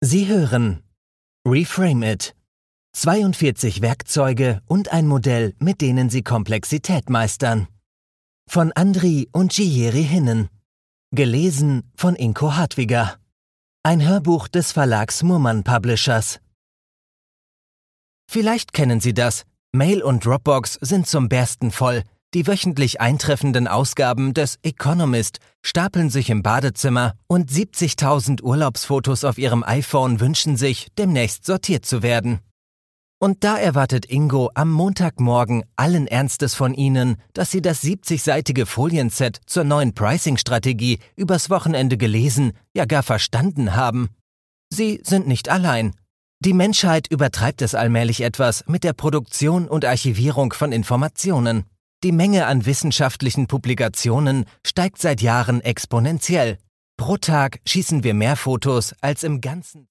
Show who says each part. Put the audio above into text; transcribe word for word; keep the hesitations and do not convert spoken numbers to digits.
Speaker 1: Sie hören Reframe It. zweiundvierzig Werkzeuge und ein Modell, mit denen Sie Komplexität meistern. Von Andri und Jiri Hinnen. Gelesen von Inko Hartwiger. Ein Hörbuch des Verlags Murmann Publishers. Vielleicht kennen Sie das. Mail und Dropbox sind zum Bersten voll. Die wöchentlich eintreffenden Ausgaben des Economist stapeln sich im Badezimmer und siebzigtausend Urlaubsfotos auf Ihrem iPhone wünschen sich, demnächst sortiert zu werden. Und da erwartet Ingo am Montagmorgen allen Ernstes von Ihnen, dass Sie das siebzigseitige Folienset zur neuen Pricing-Strategie übers Wochenende gelesen, ja gar verstanden haben. Sie sind nicht allein. Die Menschheit übertreibt es allmählich etwas mit der Produktion und Archivierung von Informationen. Die Menge an wissenschaftlichen Publikationen steigt seit Jahren exponentiell. Pro Tag schießen wir mehr Fotos als im ganzen